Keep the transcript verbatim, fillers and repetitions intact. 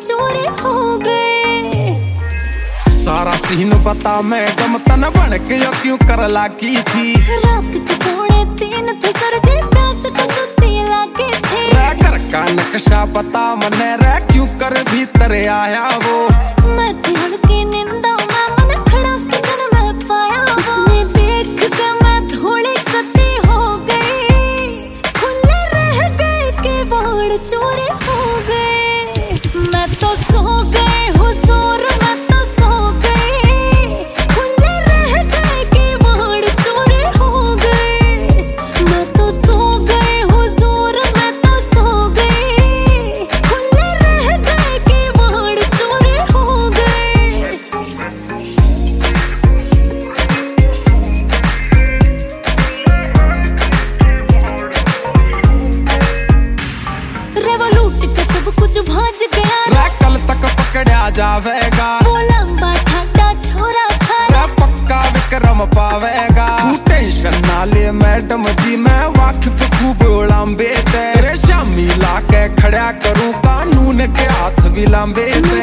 चोरी हो गए। सारा सीन बता मैडम तन बन के यो क्यों कर लागी थी। रात के पौने तीन थे सर जी प्यास को सुती लागे थे। रे घर का नक्शा बता मने रे क्यों कर भीतर आया वो। मैं थी हल्की निंदा में मन खड़ा किचन में पाया वो। उसने देख के मैं थोड़ी कती हो गई। खुले रह गए किवाड़ चोरी हो गए। मैं तो सो गई हुजूर मैं तो सो गई। खुले रह गए किवाड़ चोरी हो गए। मैं तो सो गई हुजूर मैं तो सो गई। खुले रह गए किवाड़ चोरी हो गए। रेवोल्यूट का सब कुछ भाज गया। रे कल तक पकड़ा जावेगा। वो लंबा ठाडा छोरा था। रे पक्का विक्रम पावेगा। तू टेंशन ना ले मैडम जी मैं वाकिफ खूब उड़ांबे तेरे शामी ला के खड़ा करूं कानून के हाथ भी लांबे से।